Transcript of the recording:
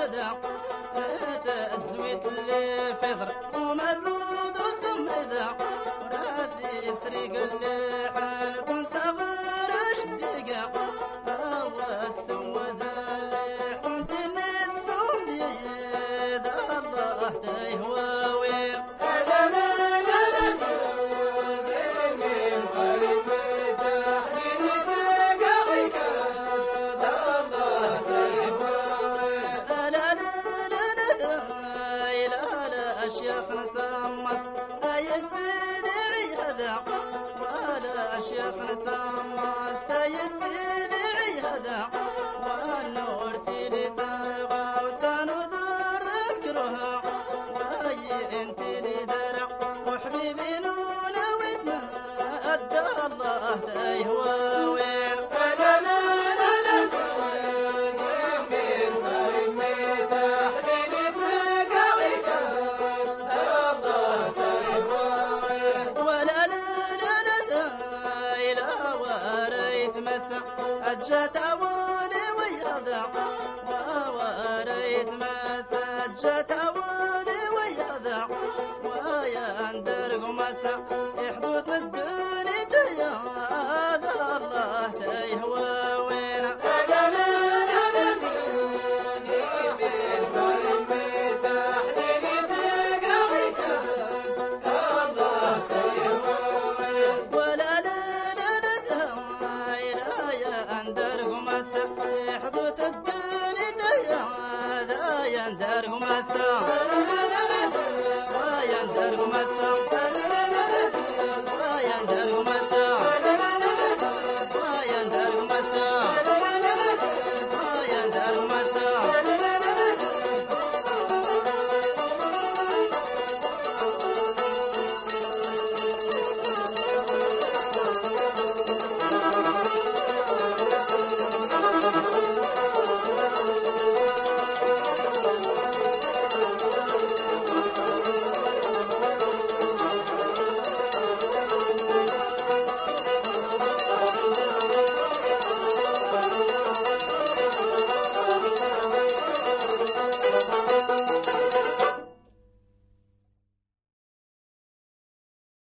هذا تزويت اللي فطر ومدلود وسمدا راسي يسرق اللي حالكم صغر اشتقا هوات سود اللي حمدن السمديد الله تيهواوي شيخنا تمس تايد سيدي هذا ولا شيخنا تمس تايد سيدي هذا والنور تيلي تبغى وسنودر ذكرها وهي انت لي درع وحبيبي نونا ودنا ادى الله تيهواوين أجت أولي ويهذا ووريت مسا أجت أولي ويهذا ويا أندرق مسا يحدود مدوني تيا هذا الله تيهواوين حدوث الدنيا ديا يندرق مسا ويندرق مسا